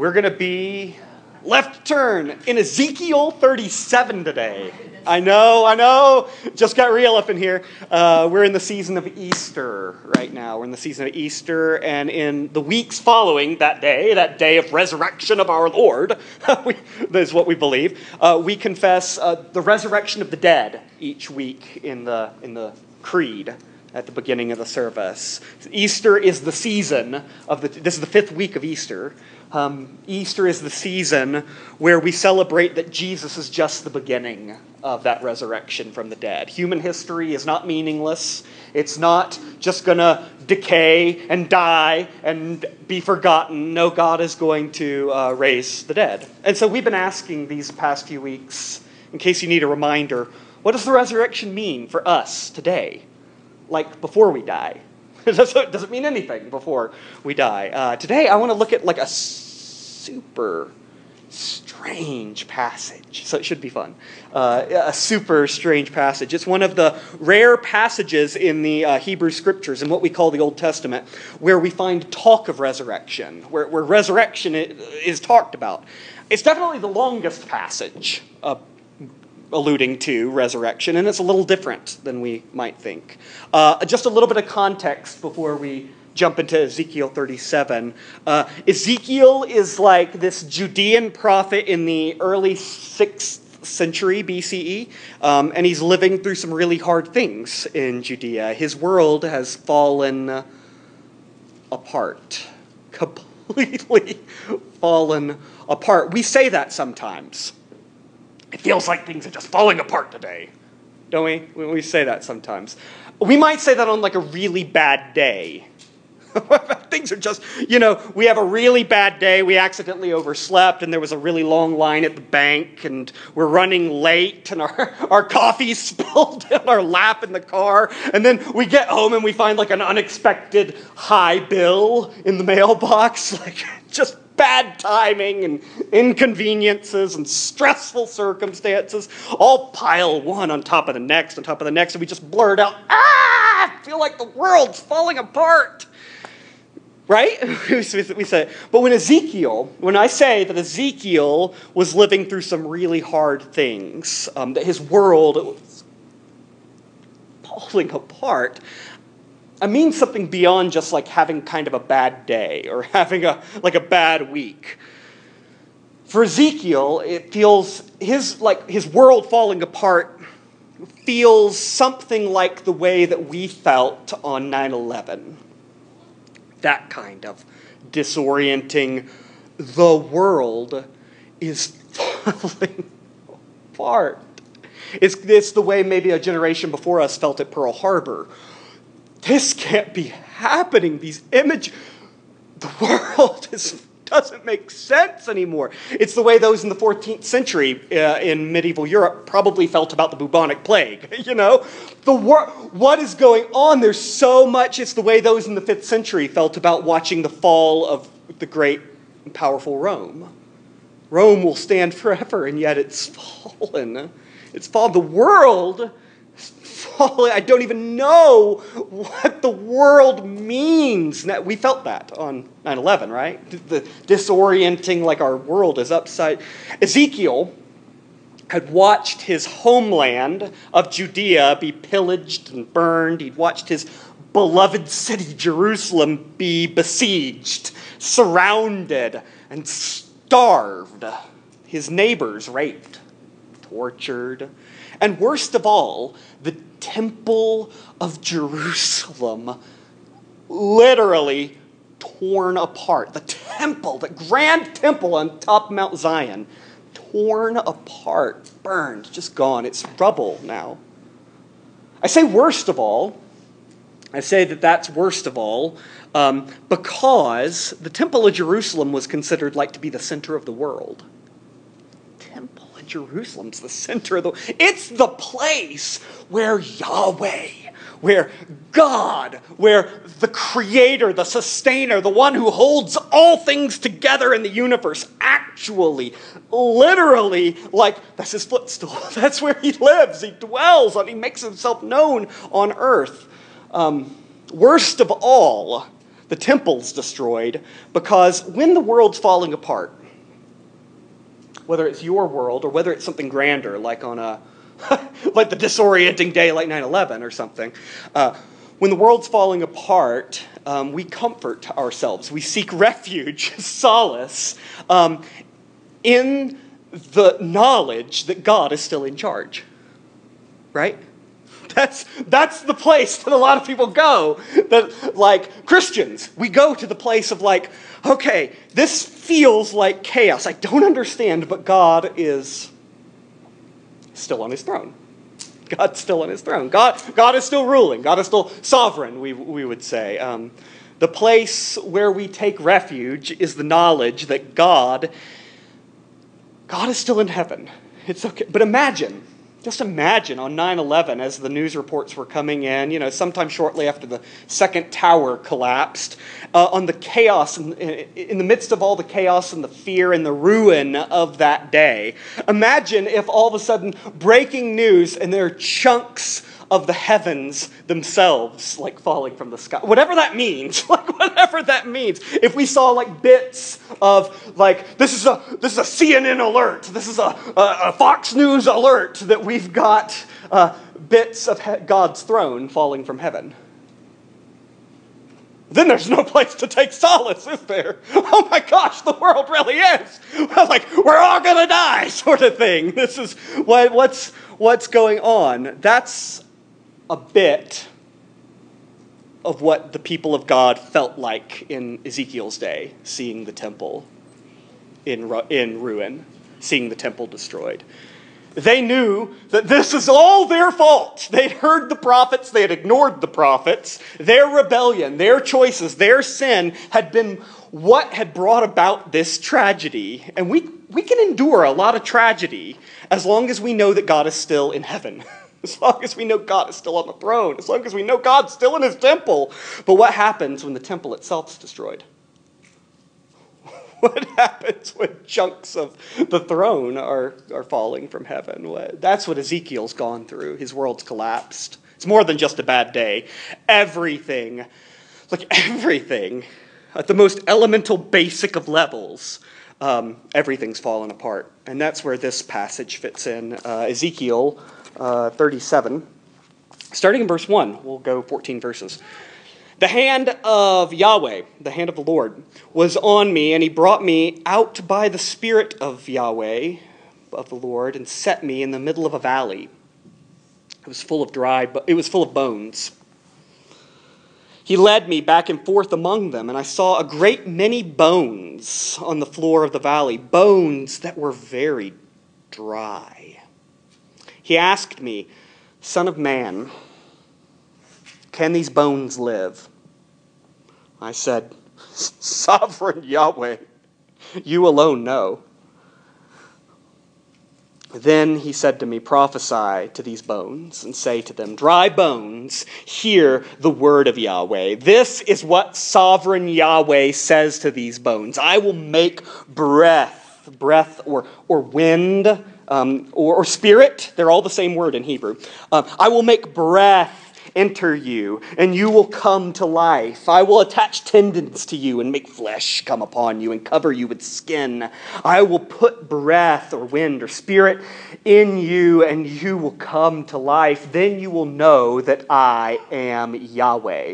We're going to be left turn in Ezekiel 37 today. I know. Just got real up in here. We're in the season of Easter right now. We're in the season of Easter, and in the weeks following that day of resurrection of our Lord, that is what we believe, we confess the resurrection of the dead each week in the creed at the beginning of the service. Easter is the season of this is the fifth week of Easter. Easter is the season where we celebrate that Jesus is just the beginning of that resurrection from the dead. Human history is not meaningless. It's not just going to decay and die and be forgotten. No, God is going to raise the dead. And so we've been asking these past few weeks, in case you need a reminder, what does the resurrection mean for us today? Like before we die. It doesn't mean anything before we die. Today, I want to look at like a super strange passage. So it should be fun. A super strange passage. It's one of the rare passages in the Hebrew Scriptures, in what we call the Old Testament, where we find talk of resurrection, where resurrection is talked about. It's definitely the longest passage alluding to resurrection, and it's a little different than we might think. Just a little bit of context before we jump into Ezekiel 37. Ezekiel is like this Judean prophet in the early 6th century BCE, and he's living through some really hard things in Judea. His world has fallen apart, completely fallen apart. We say that sometimes. It feels like things are just falling apart today, don't we? We say that sometimes. We might say that on like a really bad day. Things are just, we have a really bad day. We accidentally overslept, and there was a really long line at the bank, and we're running late, and our coffee spilled in our lap in the car. And then we get home, and we find like an unexpected high bill in the mailbox. Like just bad timing and inconveniences and stressful circumstances all pile one on top of the next, and we just blurt out, I feel like the world's falling apart. Right? we say, but when I say that Ezekiel was living through some really hard things, that his world was falling apart, I mean something beyond just like having kind of a bad day or having a bad week. For Ezekiel, it feels his world falling apart feels something like the way that we felt on 9/11. That kind of disorienting. The world is falling apart. It's the way maybe a generation before us felt at Pearl Harbor. This can't be happening. These images, the world doesn't make sense anymore. It's the way those in the 14th century in medieval Europe probably felt about the bubonic plague. What is going on? There's so much. It's the way those in the 5th century felt about watching the fall of the great and powerful Rome. Rome will stand forever, and yet it's fallen. It's fallen. The world falling. I don't even know what the world means. We felt that on 9/11, right? The disorienting, like our world is upside. Ezekiel had watched his homeland of Judea be pillaged and burned. He'd watched his beloved city, Jerusalem, be besieged, surrounded, and starved. His neighbors raped, tortured, and worst of all, the Temple of Jerusalem literally torn apart. The temple, the grand temple on top of Mount Zion, torn apart, burned, just gone. It's rubble now. I say worst of all. I say that's worst of all because the Temple of Jerusalem was considered like to be the center of the world. Temple of Jerusalem's the center of it's the place where Yahweh, where God, where the creator, the sustainer, the one who holds all things together in the universe, actually, literally, that's his footstool. That's where he lives. He dwells on, he makes himself known on earth. Worst of all, the temple's destroyed, because when the world's falling apart, whether it's your world or whether it's something grander, like on a like the disorienting day like 9/11 or something, when the world's falling apart, we comfort ourselves. We seek refuge, solace, in the knowledge that God is still in charge. Right? That's the place that a lot of people go. That, like Christians, we go to the place of like, okay, this feels like chaos. I don't understand, but God is still on his throne. God's still on his throne. God is still ruling. God is still sovereign, we would say. The place where we take refuge is the knowledge that God is still in heaven. It's okay. But just imagine on 9/11 as the news reports were coming in, sometime shortly after the second tower collapsed, on the chaos, in the midst of all the chaos and the fear and the ruin of that day. Imagine if all of a sudden breaking news and there are chunks of the heavens themselves like falling from the sky. Whatever that means. If we saw like bits of like, this is a CNN alert. This is a Fox News alert that we've got bits of God's throne falling from heaven. Then there's no place to take solace, is there? Oh my gosh, the world really is. Like, we're all going to die sort of thing. This is what's going on. That's a bit of what the people of God felt like in Ezekiel's day, seeing the temple in ruin, seeing the temple destroyed. They knew that this is all their fault. They'd heard the prophets, they had ignored the prophets. Their rebellion, their choices, their sin had been what had brought about this tragedy. And we can endure a lot of tragedy as long as we know that God is still in heaven. As long as we know God is still on the throne. As long as we know God's still in his temple. But what happens when the temple itself is destroyed? What happens when chunks of the throne are falling from heaven? That's what Ezekiel's gone through. His world's collapsed. It's more than just a bad day. Everything, at the most elemental basic of levels, everything's fallen apart. And that's where this passage fits in. Ezekiel 37, starting in verse 1. We'll go 14 verses. The hand of Yahweh, the hand of the Lord, was on me, and he brought me out by the Spirit of Yahweh, of the Lord, and set me in the middle of a valley. It was full of bones. He led me back and forth among them, and I saw a great many bones on the floor of the valley, bones that were very dry. He asked me, Son of man, can these bones live? I said, Sovereign Yahweh, you alone know. Then he said to me, Prophesy to these bones and say to them, Dry bones, hear the word of Yahweh. This is what sovereign Yahweh says to these bones. I will make breath or wind, or spirit. They're all the same word in Hebrew. I will make breath enter you, and you will come to life. I will attach tendons to you and make flesh come upon you and cover you with skin. I will put breath or wind or spirit in you, and you will come to life. Then you will know that I am Yahweh.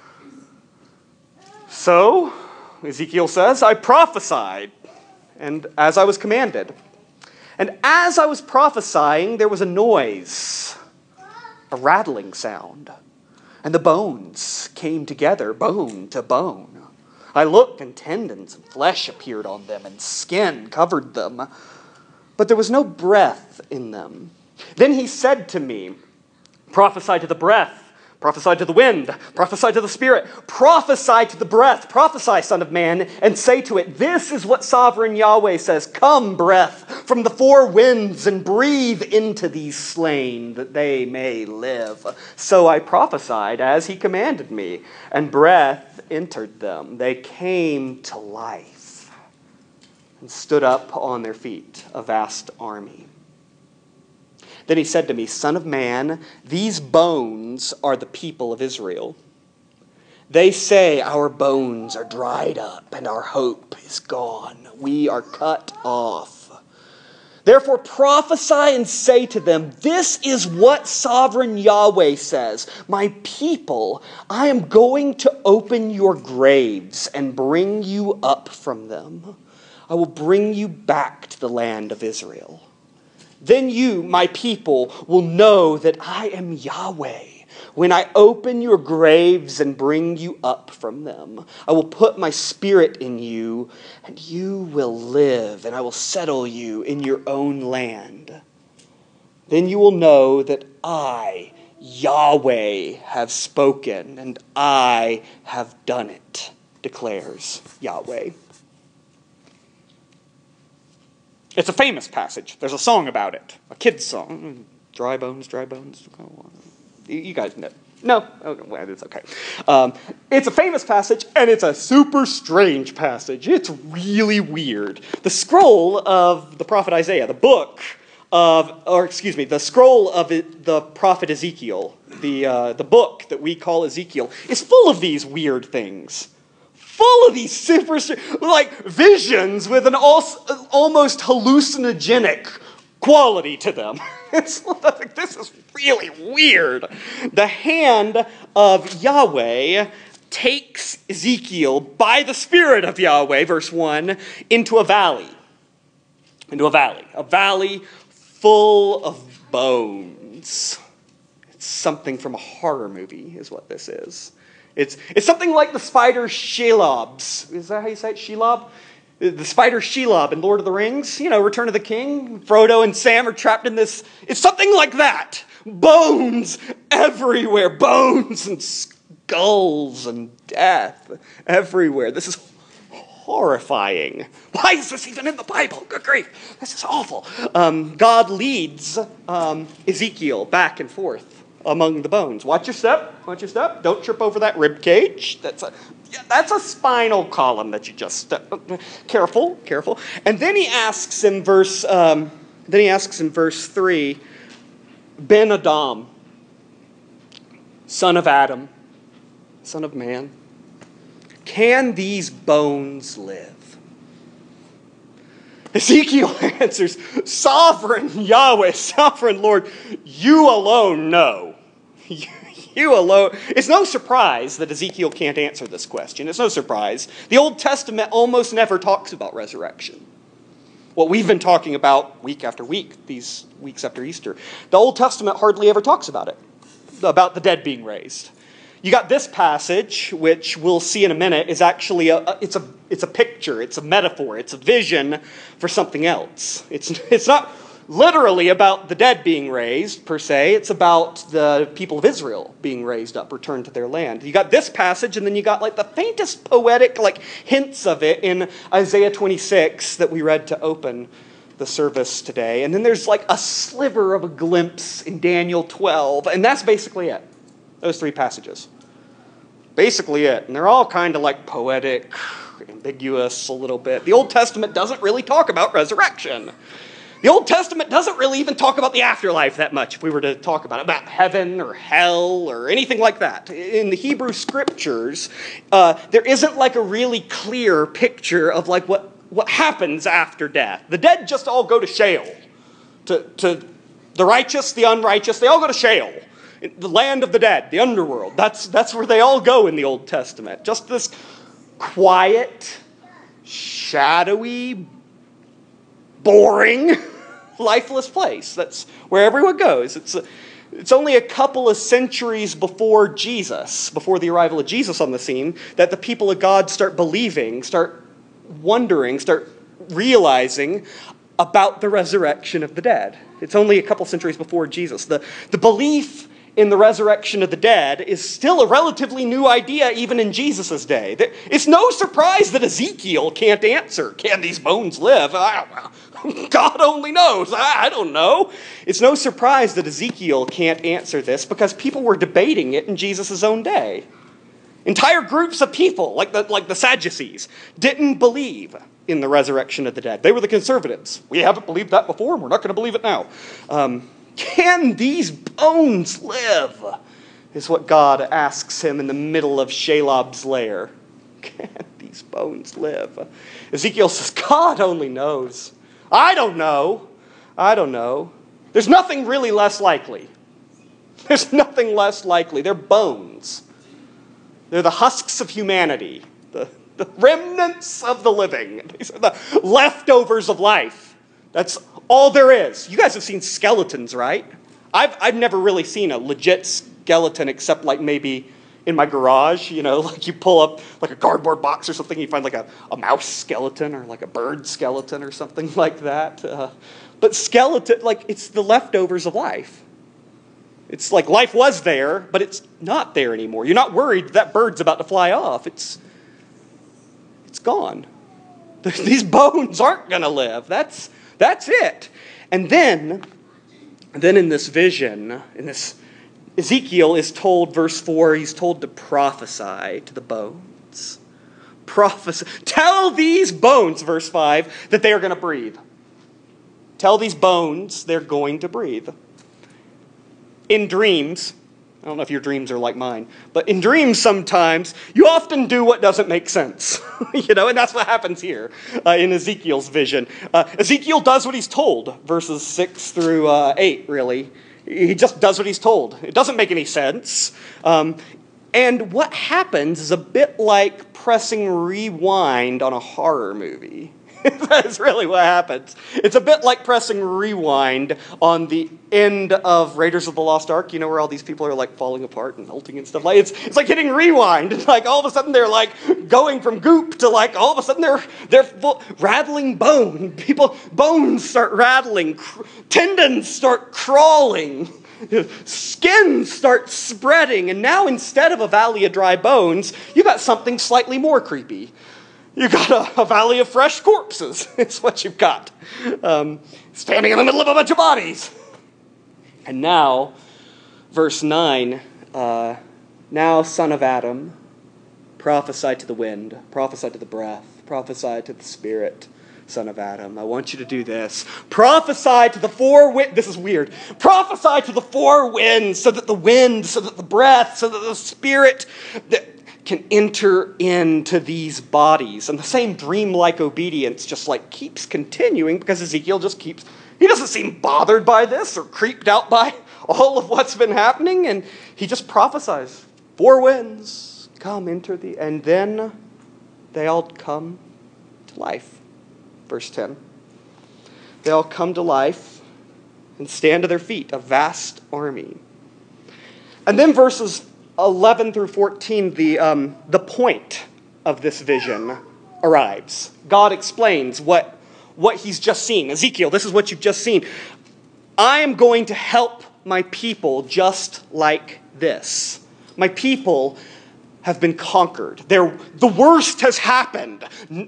So, Ezekiel says, I prophesied, and as I was commanded. And as I was prophesying, there was a noise, a rattling sound, and the bones came together, bone to bone. I looked, and tendons and flesh appeared on them, and skin covered them, but there was no breath in them. Then he said to me, Prophesy to the breath, prophesy to the wind, prophesy to the spirit, prophesy to the breath, prophesy, Son of man, and say to it, This is what sovereign Yahweh says, Come, breath, from the four winds, and breathe into these slain, that they may live. So I prophesied as he commanded me, and breath entered them. They came to life and stood up on their feet, a vast army. Then he said to me, Son of man, these bones are the people of Israel. They say our bones are dried up and our hope is gone. We are cut off. Therefore prophesy and say to them, this is what sovereign Yahweh says. My people, I am going to open your graves and bring you up from them. I will bring you back to the land of Israel. Then you, my people, will know that I am Yahweh. When I open your graves and bring you up from them, I will put my spirit in you, and you will live, and I will settle you in your own land. Then you will know that I, Yahweh, have spoken, and I have done it, declares Yahweh. It's a famous passage. There's a song about it, a kid's song. Dry bones, dry bones. You guys know. No? Okay, well, it's okay. It's a famous passage, and it's a super strange passage. It's really weird. The scroll of the prophet Isaiah, the scroll of the prophet Ezekiel, the book that we call Ezekiel, is full of these weird things. Full of these super, visions with an almost hallucinogenic quality to them. It's like, this is really weird. The hand of Yahweh takes Ezekiel by the Spirit of Yahweh, verse 1, into a valley. A valley full of bones. It's something from a horror movie is what this is. It's something like the spider Shelobs. Is that how you say it? Shelob? The spider Shelob in Lord of the Rings. Return of the King. Frodo and Sam are trapped in this. It's something like that. Bones everywhere. Bones and skulls and death everywhere. This is horrifying. Why is this even in the Bible? Good grief. This is awful. God leads Ezekiel back and forth among the bones. Watch your step. Don't trip over that rib cage. That's a spinal column that you just step. Careful. And then he asks in verse 3, Ben Adam, son of Adam, son of man, can these bones live? Ezekiel answers, sovereign Yahweh, sovereign Lord, you alone know. You alone. It's no surprise that Ezekiel can't answer this question. It's no surprise. The Old Testament almost never talks about resurrection. What we've been talking about week after week, these weeks after Easter. The Old Testament hardly ever talks about it, about the dead being raised. You got this passage, which we'll see in a minute, is actually it's a picture, it's a metaphor, it's a vision for something else. It's not literally about the dead being raised, per se. It's about the people of Israel being raised up, returned to their land. You got this passage, and then you got the faintest poetic hints of it in Isaiah 26 that we read to open the service today. And then there's a sliver of a glimpse in Daniel 12, and that's basically it. Those three passages. Basically it. And they're all kind of poetic, ambiguous a little bit. The Old Testament doesn't really talk about resurrection. The Old Testament doesn't really even talk about the afterlife that much, if we were to talk about heaven or hell or anything like that. In the Hebrew Scriptures, there isn't a really clear picture of what happens after death. The dead just all go to Sheol. To the righteous, the unrighteous, they all go to Sheol. The land of the dead, the underworld. That's where they all go in the Old Testament. Just this quiet, shadowy, boring, lifeless place. That's where everyone goes. It's only a couple of centuries before Jesus, before the arrival of Jesus on the scene, that the people of God start believing, start wondering, start realizing about the resurrection of the dead. It's only a couple centuries before Jesus. The belief in the resurrection of the dead is still a relatively new idea even in Jesus' day. It's no surprise that Ezekiel can't answer, can these bones live? God only knows. I don't know. It's no surprise that Ezekiel can't answer this because people were debating it in Jesus' own day. Entire groups of people, like the Sadducees, didn't believe in the resurrection of the dead. They were the conservatives. We haven't believed that before, and we're not going to believe it now. Can these bones live? is what God asks him in the middle of Shalob's lair. Can these bones live? Ezekiel says, God only knows. I don't know. There's nothing really less likely. There's nothing less likely. They're bones. They're the husks of humanity. The remnants of the living. These are the leftovers of life. That's all there is. You guys have seen skeletons, right? I've never really seen a legit skeleton except like maybe in my garage, like you pull up like a cardboard box or something, you find like a mouse skeleton or like a bird skeleton or something like that. But skeleton, like it's the leftovers of life. It's like life was there, but it's not there anymore. You're not worried that bird's about to fly off. It's gone. These bones aren't going to live. That's it. And then in this vision, Ezekiel is told, verse 4, he's told to prophesy to the bones. Prophesy. Tell these bones, verse 5, that they are going to breathe. Tell these bones they're going to breathe. In dreams, I don't know if your dreams are like mine, but in dreams sometimes, you often do what doesn't make sense. And that's what happens here in Ezekiel's vision. Ezekiel does what he's told, verses 6 through 8, really. He just does what he's told. It doesn't make any sense. And what happens is a bit like pressing rewind on a horror movie. That's really what happens. It's a bit like pressing rewind on the end of Raiders of the Lost Ark, where all these people are like falling apart and melting and stuff. Like it's like hitting rewind. It's like all of a sudden they're like going from goop to like all of a sudden they're rattling bone. Bones start rattling, tendons start crawling. Skin starts spreading, and now instead of a valley of dry bones, you got something slightly more creepy. You got a valley of fresh corpses. It's what you've got. Standing in the middle of a bunch of bodies. And now, verse 9, now, son of Adam, prophesy to the wind, prophesy to the breath, prophesy to the spirit, son of Adam. I want you to do this. Prophesy to the four winds. This is weird. Prophesy to the four winds, so that the wind, so that the breath, so that the spirit can enter into these bodies. And the same dreamlike obedience just like keeps continuing because Ezekiel he doesn't seem bothered by this or creeped out by all of what's been happening. And he just prophesies. Four winds come, and then they all come to life. Verse 10. They all come to life and stand to their feet, a vast army. And then verses 11 through 14, the point of this vision arrives. God explains what he's just seen. Ezekiel, this is what you've just seen. I am going to help my people just like this. My people have been conquered. The worst has happened.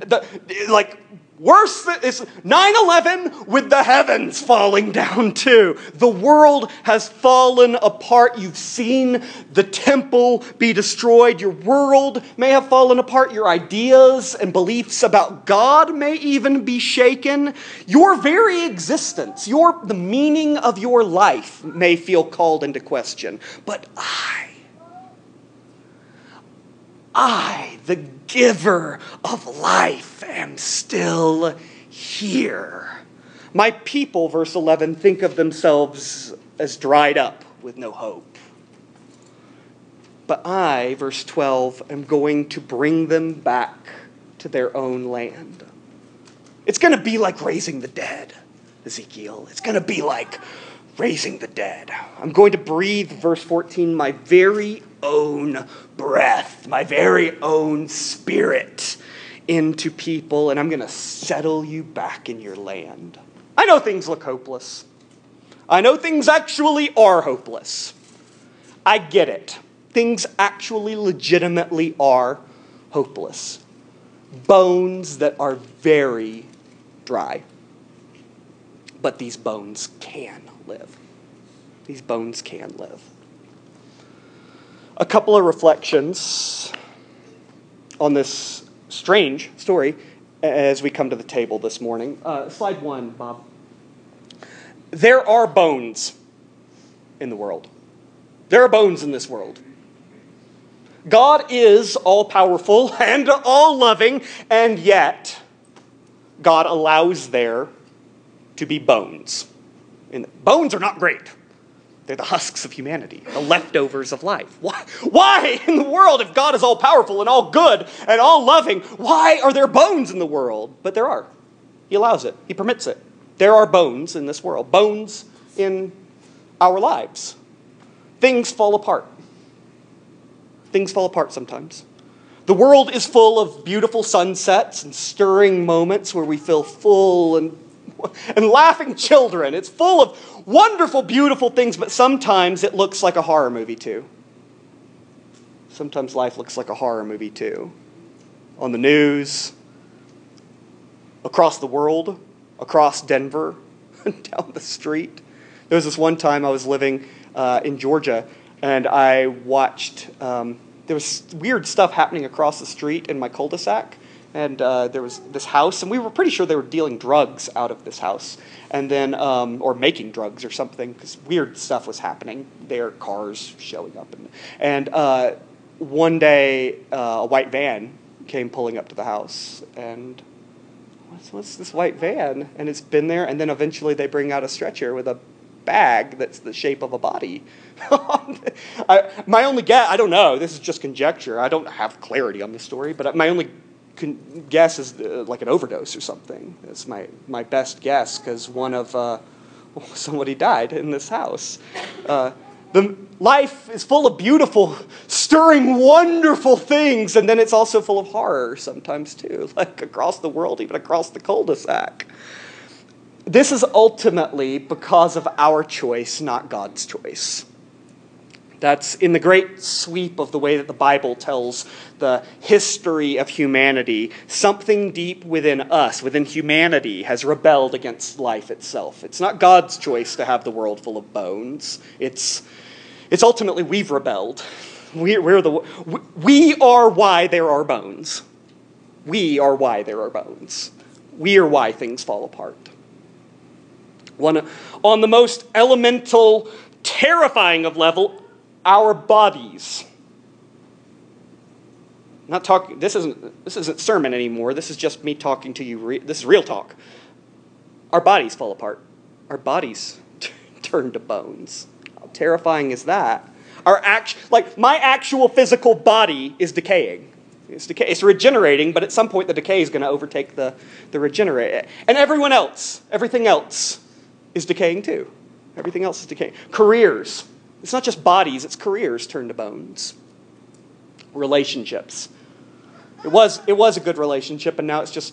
Worse is 9/11 with the heavens falling down too. The world has fallen apart. You've seen the temple be destroyed. Your world may have fallen apart. Your ideas and beliefs about God may even be shaken. Your very existence, the meaning of your life may feel called into question. But I, the giver of life, am still here. My people, verse 11, think of themselves as dried up with no hope. But I, verse 12, am going to bring them back to their own land. It's going to be like raising the dead, Ezekiel. It's going to be like raising the dead. I'm going to breathe, verse 14, my very own breath, my very own spirit into people, and I'm going to settle you back in your land. I know things look hopeless. I know things actually are hopeless. I get it. Things actually legitimately are hopeless. Bones that are very dry. But these bones can live. These bones can live. A couple of reflections on this strange story as we come to the table this morning. Slide 1, Bob. There are bones in the world. There are bones in this world. God is all-powerful and all-loving, and yet God allows there to be bones. And bones are not great. They're the husks of humanity, the leftovers of life. Why in the world, if God is all-powerful and all good and all-loving, why are there bones in the world? But there are. He allows it. He permits it. There are bones in this world. Bones in our lives. Things fall apart. Things fall apart sometimes. The world is full of beautiful sunsets and stirring moments where we feel full and laughing children. It's full of wonderful, beautiful things, but sometimes it looks like a horror movie too. Sometimes life looks like a horror movie too. On the news, across the world, across Denver, down the street. There was this one time I was living in Georgia, and I watched, there was weird stuff happening across the street in my cul-de-sac. And there was this house, and we were pretty sure they were dealing drugs out of this house, and then or making drugs or something, because weird stuff was happening. Their cars showing up, and one day a white van came pulling up to the house, and what's this white van? And it's been there, and then eventually they bring out a stretcher with a bag that's the shape of a body. My only guess, I don't know. This is just conjecture. I don't have clarity on the story, but my only guess is like an overdose or something. That's my best guess, because somebody died in this house. The life is full of beautiful, stirring, wonderful things, and then it's also full of horror sometimes too, like across the world, even across the cul-de-sac. This is ultimately because of our choice, not God's choice. That's in the great sweep of the way that the Bible tells the history of humanity. Something deep within us, within humanity, has rebelled against life itself. It's not God's choice to have the world full of bones. It's ultimately we've rebelled. We are why there are bones. We are why there are bones. We are why things fall apart. On the most elemental, terrifying of level, our bodies. Not talking. This isn't sermon anymore. This is just me talking to you. This is real talk. Our bodies fall apart. Our bodies turn to bones. How terrifying is that? My actual physical body is decaying. It's regenerating, but at some point the decay is going to overtake the regenerate. And everything else is decaying too. Everything else is decaying. Careers. It's not just bodies, it's careers turn to bones. Relationships. It was a good relationship, and now it's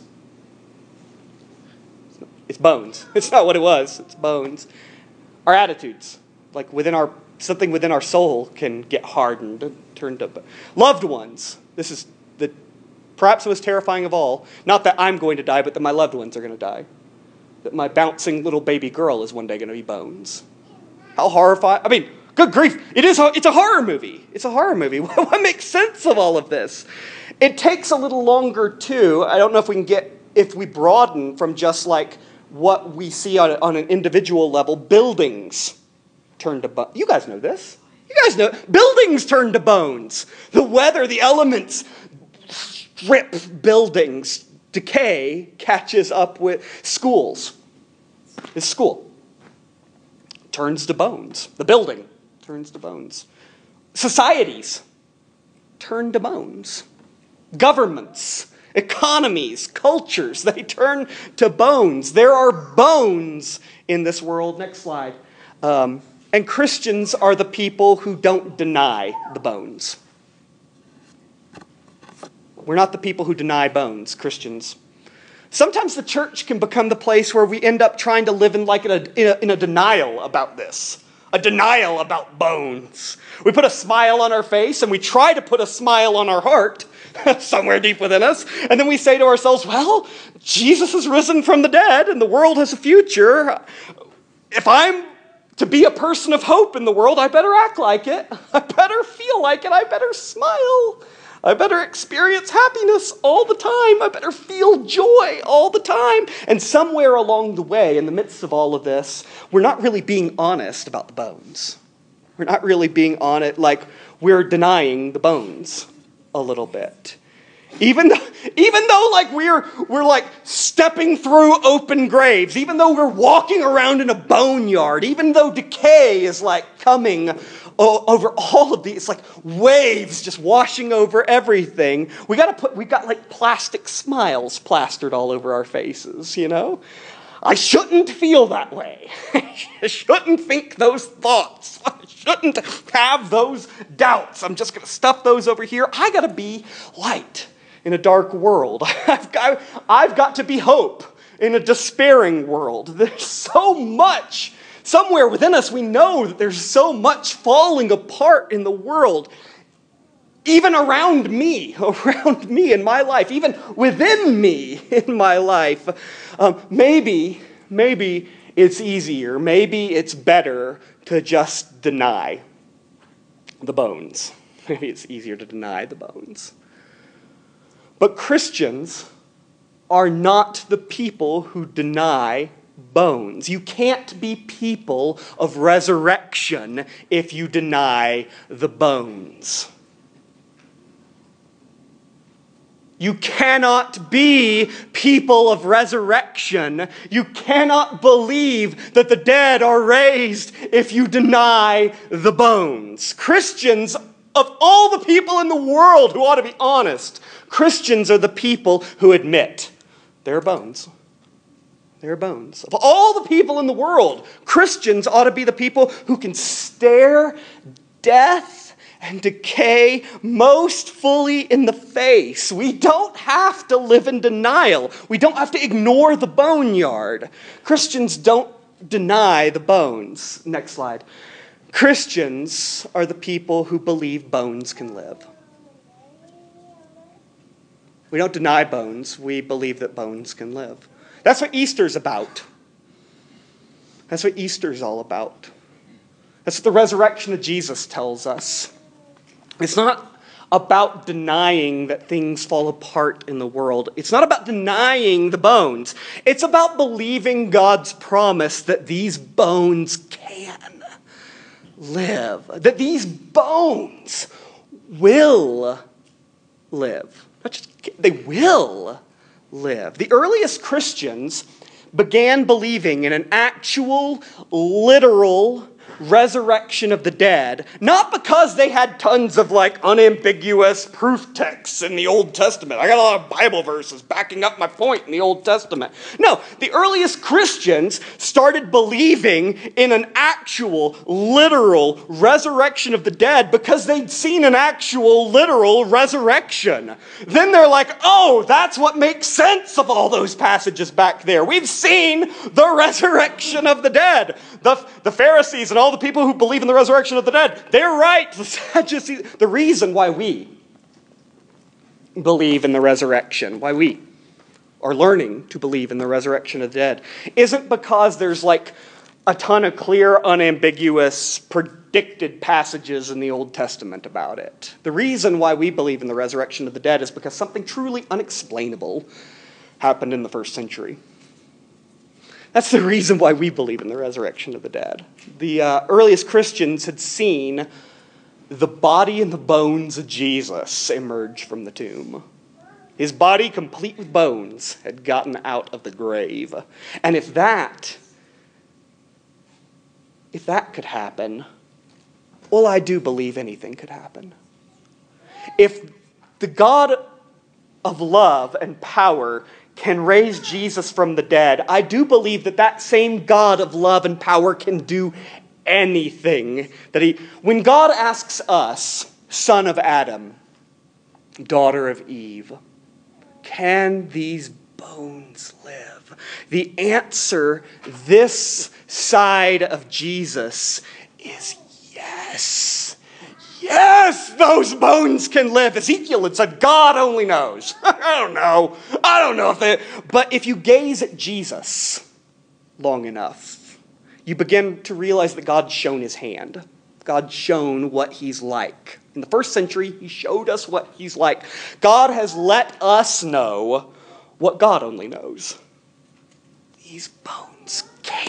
bones. It's not what it was, it's bones. Our attitudes, like something within our soul can get hardened and turn to loved ones. This is perhaps the most terrifying of all. Not that I'm going to die, but that my loved ones are going to die. That my bouncing little baby girl is one day going to be bones. How horrifying. I mean, good grief. It's a horror movie. It's a horror movie. What makes sense of all of this? It takes a little longer, too. I don't know if we broaden from just like what we see on an individual level. Buildings turn to bones. You guys know this. You guys know. Buildings turn to bones. The weather, the elements strip buildings. Decay catches up with schools. This school turns to bones. The building turns to bones. Societies turn to bones. Governments, economies, cultures, they turn to bones. There are bones in this world. Next slide. And Christians are the people who don't deny the bones. We're not the people who deny bones, Christians. Sometimes the church can become the place where we end up trying to live in a denial about this. A denial about bones. We put a smile on our face and we try to put a smile on our heart somewhere deep within us. And then we say to ourselves, well, Jesus has risen from the dead and the world has a future. If I'm to be a person of hope in the world, I better act like it. I better feel like it. I better smile. I better experience happiness all the time. I better feel joy all the time. And somewhere along the way, in the midst of all of this, we're not really being honest about the bones. We're not really being on it. Like, we're denying the bones a little bit. Even though like we're like stepping through open graves, even though we're walking around in a boneyard, even though decay is like coming over all of these, like waves just washing over everything, we got like plastic smiles plastered all over our faces, you know? I shouldn't feel that way. I shouldn't think those thoughts. I shouldn't have those doubts. I'm just going to stuff those over here. I got to be light in a dark world. I've got to be hope in a despairing world. There's so much. Somewhere within us, we know that there's so much falling apart in the world. Even around me in my life, even within me in my life. Maybe it's easier, maybe it's better to just deny the bones. Maybe it's easier to deny the bones. But Christians are not the people who deny bones. You can't be people of resurrection if you deny the bones. You cannot be people of resurrection. You cannot believe that the dead are raised if you deny the bones. Christians, of all the people in the world who ought to be honest, Christians are the people who admit there are bones. There are bones. Of all the people in the world, Christians ought to be the people who can stare death and decay most fully in the face. We don't have to live in denial. We don't have to ignore the boneyard. Christians don't deny the bones. Next slide. Christians are the people who believe bones can live. We don't deny bones. We believe that bones can live. That's what Easter's about. That's what Easter's all about. That's what the resurrection of Jesus tells us. It's not about denying that things fall apart in the world. It's not about denying the bones. It's about believing God's promise that these bones can live. That these bones will live. Not just they will live. The earliest Christians began believing in an actual, literal resurrection of the dead, not because they had tons of like unambiguous proof texts in the Old Testament. I got a lot of Bible verses backing up my point in the Old Testament. No, the earliest Christians started believing in an actual, literal resurrection of the dead because they'd seen an actual, literal resurrection. Then they're like, oh, that's what makes sense of all those passages back there. We've seen the resurrection of the dead. The Pharisees and all the people who believe in the resurrection of the dead, they're right. The Sadducees, the reason why we believe in the resurrection, why we are learning to believe in the resurrection of the dead, isn't because there's like a ton of clear, unambiguous, predicted passages in the Old Testament about it. The reason why we believe in the resurrection of the dead is because something truly unexplainable happened in the first century. That's the reason why we believe in the resurrection of the dead. The earliest Christians had seen the body and the bones of Jesus emerge from the tomb. His body, complete with bones, had gotten out of the grave. And if that could happen, well, I do believe anything could happen. If the God of love and power can raise Jesus from the dead, I do believe that that same God of love and power can do anything. When God asks us, son of Adam, daughter of Eve, can these bones live? The answer this side of Jesus is yes. Yes, those bones can live. Ezekiel had said, God only knows. I don't know if they... But if you gaze at Jesus long enough, you begin to realize that God's shown his hand. God's shown what he's like. In the first century, he showed us what he's like. God has let us know what God only knows. These bones can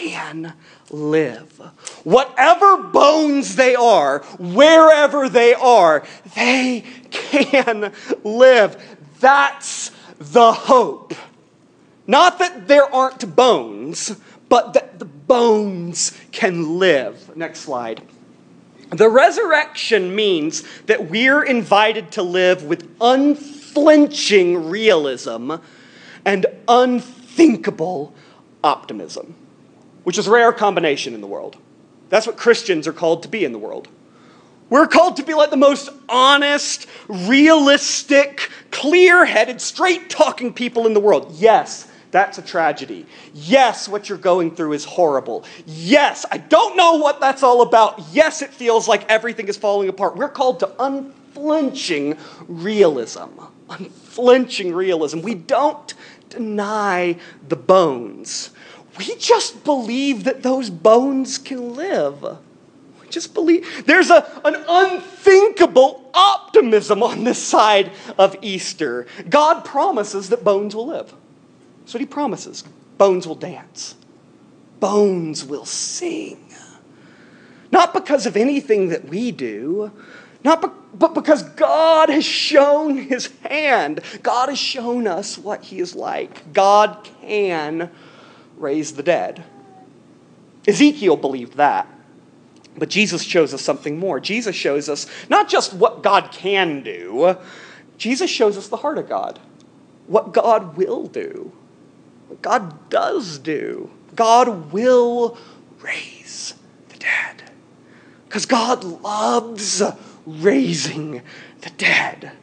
can live. Whatever bones they are, wherever they are, they can live. That's the hope. Not that there aren't bones, but that the bones can live. Next slide. The resurrection means that we're invited to live with unflinching realism and unthinkable optimism, which is a rare combination in the world. That's what Christians are called to be in the world. We're called to be like the most honest, realistic, clear-headed, straight-talking people in the world. Yes, that's a tragedy. Yes, what you're going through is horrible. Yes, I don't know what that's all about. Yes, it feels like everything is falling apart. We're called to unflinching realism. Unflinching realism. We don't deny the bones. We just believe that those bones can live. We just believe. There's an unthinkable optimism on this side of Easter. God promises that bones will live. That's what he promises. Bones will dance. Bones will sing. Not because of anything that we do, but because God has shown his hand. God has shown us what he is like. God can raise the dead. Ezekiel believed that. But Jesus shows us something more. Jesus shows us not just what God can do. Jesus shows us the heart of God. What God will do. What God does do. God will raise the dead. Because God loves raising the dead.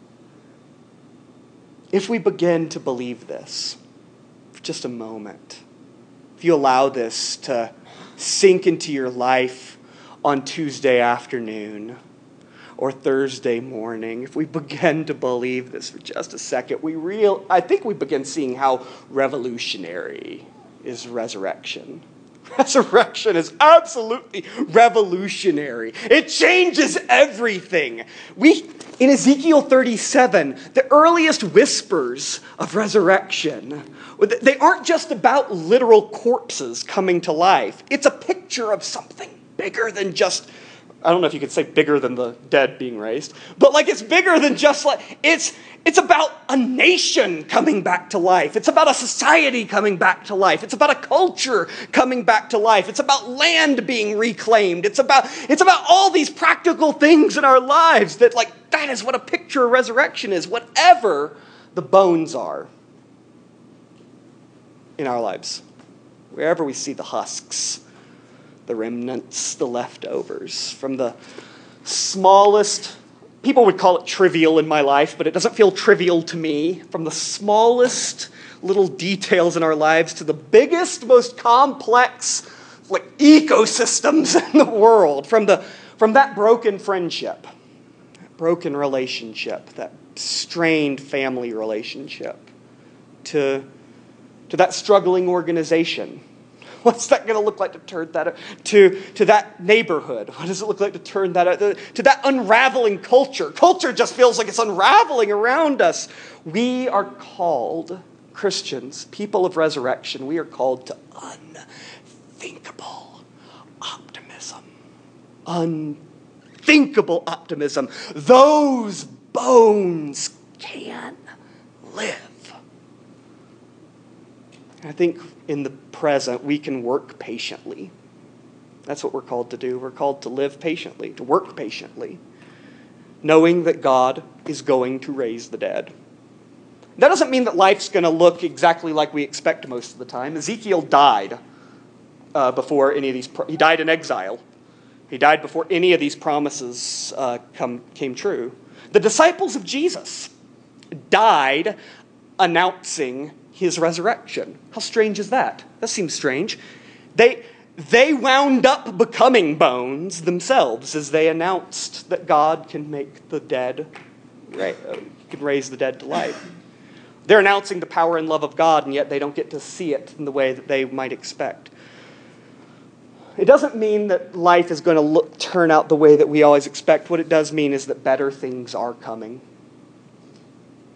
If we begin to believe this for just a moment, if you allow this to sink into your life on Tuesday afternoon or Thursday morning, if we begin to believe this for just a second, I think we begin seeing how revolutionary is resurrection. Resurrection is absolutely revolutionary. It changes everything. In Ezekiel 37, the earliest whispers of resurrection, they aren't just about literal corpses coming to life. It's a picture of something bigger than just, I don't know if you could say bigger than the dead being raised, but like it's bigger than just like, it's about a nation coming back to life. It's about a society coming back to life. It's about a culture coming back to life. It's about land being reclaimed. It's about all these practical things in our lives that is what a picture of resurrection is, whatever the bones are in our lives. Wherever we see the husks, the remnants, the leftovers from the smallest, people would call it trivial in my life, but it doesn't feel trivial to me, from the smallest little details in our lives to the biggest, most complex ecosystems in the world, from that broken friendship, that broken relationship, that strained family relationship, to that struggling organization. What's that going to look like to turn that to that neighborhood? What does it look like to turn that to that unraveling culture? Culture just feels like it's unraveling around us. We are called, Christians, people of resurrection, we are called to unthinkable optimism. Unthinkable optimism. Those bones can live. I think in the present, we can work patiently. That's what we're called to do. We're called to live patiently, to work patiently, knowing that God is going to raise the dead. That doesn't mean that life's going to look exactly like we expect most of the time. Ezekiel died before any of these. He died in exile. He died before any of these promises came true. The disciples of Jesus died announcing his resurrection. How strange is that? That seems strange. They wound up becoming bones themselves as they announced that God can make the dead, can raise the dead to life. They're announcing the power and love of God, and yet they don't get to see it in the way that they might expect. It doesn't mean that life is going to turn out the way that we always expect. What it does mean is that better things are coming.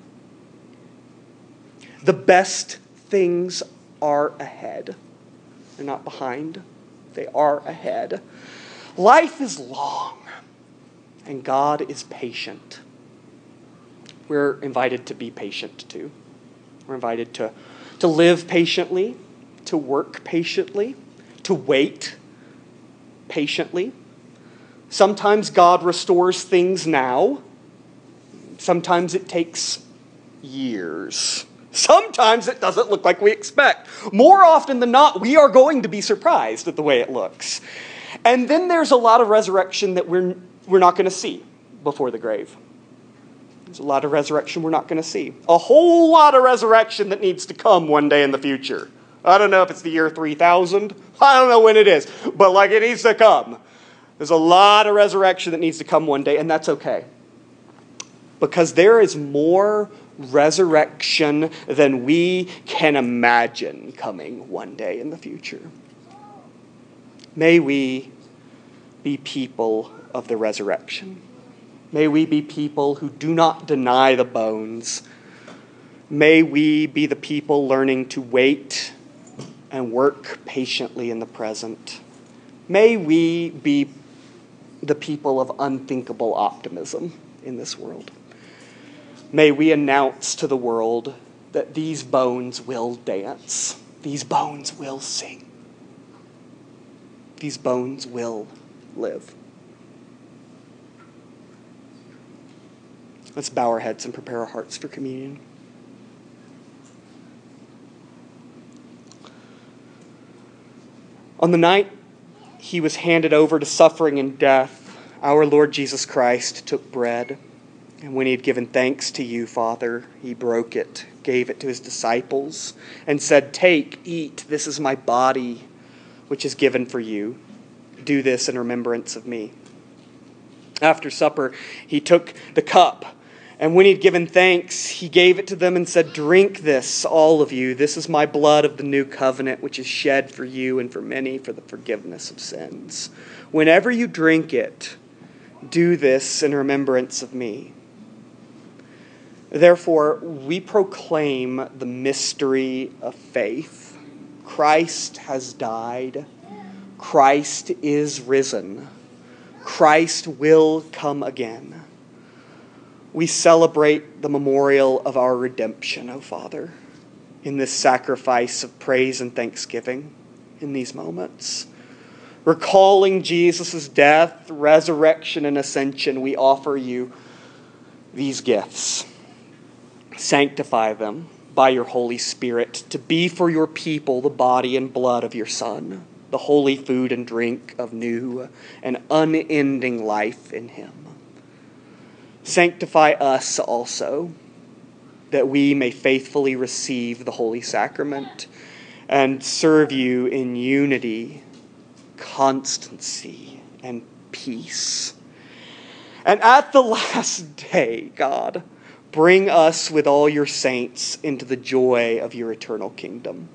The best things are ahead. They're not behind. They are ahead. Life is long, and God is patient. We're invited to be patient too. We're invited to live patiently, to work patiently, to wait patiently. Sometimes God restores things now. Sometimes it takes years. Sometimes it doesn't look like we expect. More often than not, we are going to be surprised at the way it looks. And then there's a lot of resurrection that we're not going to see before the grave. There's a lot of resurrection we're not going to see. A whole lot of resurrection that needs to come one day in the future. I don't know if it's the year 3000. I don't know when it is. But it needs to come. There's a lot of resurrection that needs to come one day, and that's okay. Because there is more resurrection than we can imagine coming one day in the future. May we be people of the resurrection. May we be people who do not deny the bones. May we be the people learning to wait and work patiently in the present. May we be the people of unthinkable optimism in this world. May we announce to the world that these bones will dance. These bones will sing. These bones will live. Let's bow our heads and prepare our hearts for communion. On the night he was handed over to suffering and death, our Lord Jesus Christ took bread, and when he had given thanks to you, Father, he broke it, gave it to his disciples, and said, "Take, eat, this is my body, which is given for you. Do this in remembrance of me." After supper, he took the cup, and when he had given thanks, he gave it to them and said, "Drink this, all of you. This is my blood of the new covenant, which is shed for you and for many for the forgiveness of sins. Whenever you drink it, do this in remembrance of me." Therefore, we proclaim the mystery of faith. Christ has died. Christ is risen. Christ will come again. We celebrate the memorial of our redemption, O Father, in this sacrifice of praise and thanksgiving in these moments. Recalling Jesus' death, resurrection, and ascension, we offer you these gifts. Sanctify them by your Holy Spirit to be for your people the body and blood of your Son, the holy food and drink of new and unending life in him. Sanctify us also, that we may faithfully receive the holy sacrament and serve you in unity, constancy, and peace. And at the last day, God, bring us with all your saints into the joy of your eternal kingdom.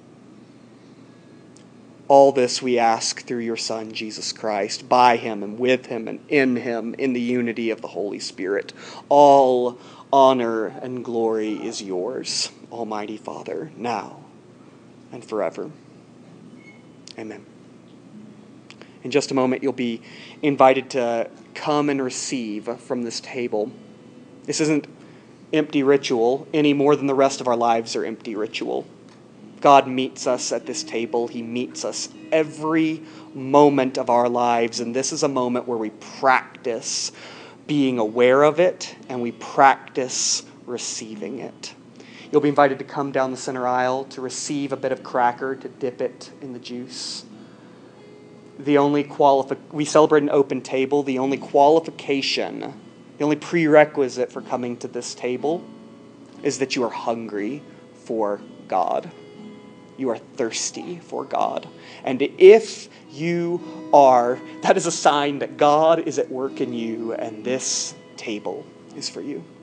All this we ask through your Son, Jesus Christ, by him and with him and in the unity of the Holy Spirit. All honor and glory is yours, Almighty Father, now and forever. Amen. In just a moment, you'll be invited to come and receive from this table. This isn't empty ritual any more than the rest of our lives are empty ritual. God meets us at this table. He meets us every moment of our lives, and this is a moment where we practice being aware of it and we practice receiving it. You'll be invited to come down the center aisle to receive a bit of cracker to dip it in the juice. We celebrate an open table. The only qualification, the only prerequisite for coming to this table is that you are hungry for God. You are thirsty for God. And if you are, that is a sign that God is at work in you, and this table is for you.